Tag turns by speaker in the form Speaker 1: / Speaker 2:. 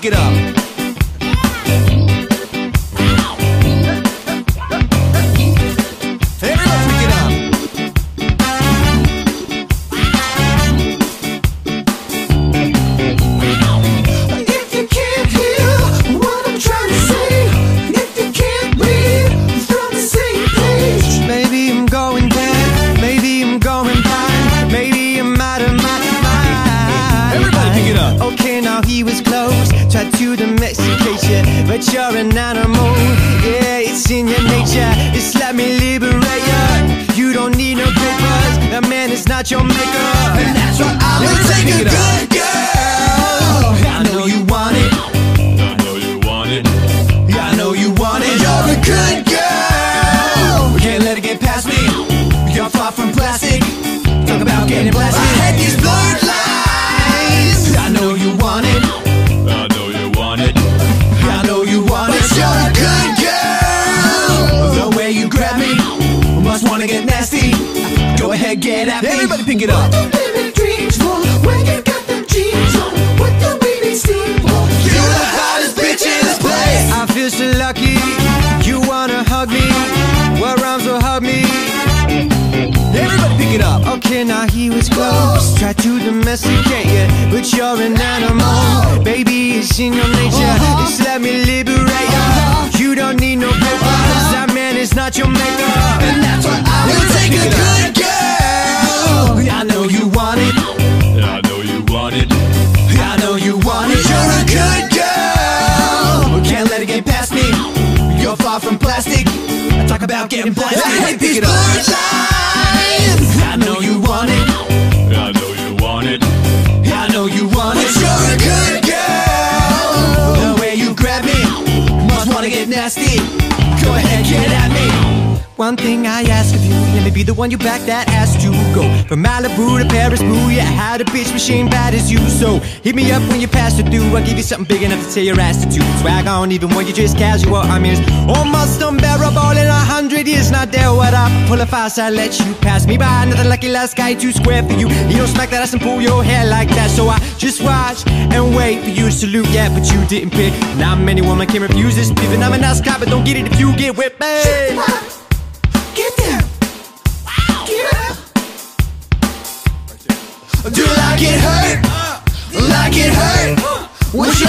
Speaker 1: pick it up. Everybody pick it up.
Speaker 2: If you can't hear what I'm trying to say, if you can't read from the same page,
Speaker 3: Maybe I'm going dead, maybe I'm going blind, maybe I'm out of my mind.
Speaker 1: Everybody pick it up.
Speaker 3: Okay, now he was close, tried to domesticate you, but you're an animal. Yeah, it's in your nature. Just let me liberate you. You don't need no papers. That man is not your maker.
Speaker 2: and that's why I will take a good girl.
Speaker 1: I know you want it.
Speaker 4: I know you want it.
Speaker 1: I know you want it.
Speaker 2: You're a good girl.
Speaker 1: Can't let it get past me. You're far from plastic. Talk about getting blasted.
Speaker 2: I had these blurred lines.
Speaker 1: I know you want it.
Speaker 4: I know you want it.
Speaker 1: I know you want it.
Speaker 2: But you're a good girl.
Speaker 1: The way you grab me, must wanna get nasty. Go ahead, get at me. Everybody pick it up.
Speaker 2: What do baby dreams for? When you got them jeans on, what do baby steam for? You're the hottest bitch in this place.
Speaker 3: I feel so lucky. You wanna hug me? Well, arms will hug me.
Speaker 1: Everybody pick it up.
Speaker 3: Okay, now he was close, tried to domesticate you, but you're an animal. Baby, it's in your nature. Just let me liberate you. You don't need no papers. That man is not your maker.
Speaker 2: And that's why I will take a good girl.
Speaker 1: I know you want it.
Speaker 4: I know you want it.
Speaker 1: I know you want it.
Speaker 2: You're a good girl.
Speaker 1: Can't let it get past me. You're far from plastic. I talk about getting blasted.
Speaker 2: I hate
Speaker 1: Pick
Speaker 2: these
Speaker 1: it up.
Speaker 2: blurred lines.
Speaker 1: I know you want it.
Speaker 4: I know you want it.
Speaker 1: I know you want
Speaker 2: But
Speaker 1: it.
Speaker 2: you're a good girl.
Speaker 1: The way you grab me, must wanna get nasty. Go ahead, get at me.
Speaker 3: One thing I ask of you, let me be the one you back that ass to. Go from Malibu to Paris, boo. Yeah, I had a bitch machine bad as you. So hit me up when you pass it through. I'll give you something big enough to tear your ass to two. Swag on even when you're just casual. I mean, it's almost unbearable in 100 years. Not there, what up? Pull a fast, I let you pass me by. Another lucky last guy, too square for you. You don't smack that ass and pull your hair like that. So I just watch and wait for you to salute. Yeah, but you didn't pick. Not many women can refuse this. Even I'm a nice guy, but don't get it if you get whipped. Hey.
Speaker 2: Get down. Get up.
Speaker 1: Do like it hurt, like it hurt. When she